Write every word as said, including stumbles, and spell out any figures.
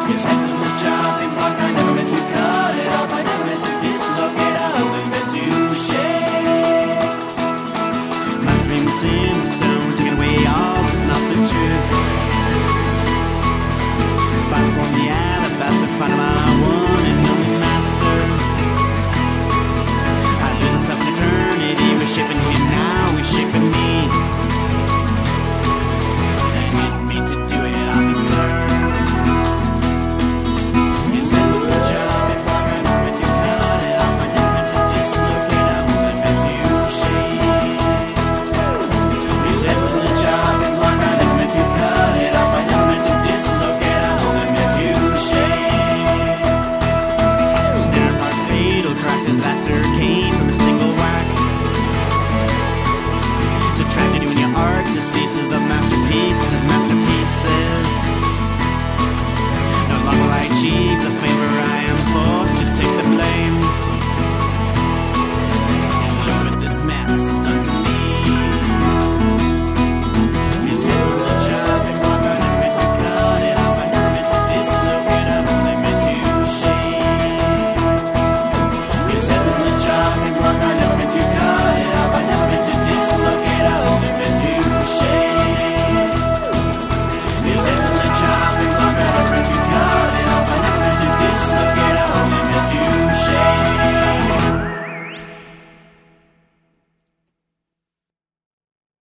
His head was the chopping block. I never meant to cut it off. I never meant to dislocate. I only meant to shake. My dreams in stone, taking away all that's not the truth. Find from the alabaster, find my one and only master. I lose myself in eternity. We're shaping him now, we're shaping me. I didn't mean to do it, officer. His head was the chopping block. I never meant to cut it off. I never meant to dislocate. I only meant to shake. His head was the chopping block. I never meant to cut it off. I never meant to dislocate. I only meant to shake. Snare heart fatal crack. Disaster came from a single whack. It's a tragedy when your art deceases the masterpieces, masterpieces. No longer will I achieve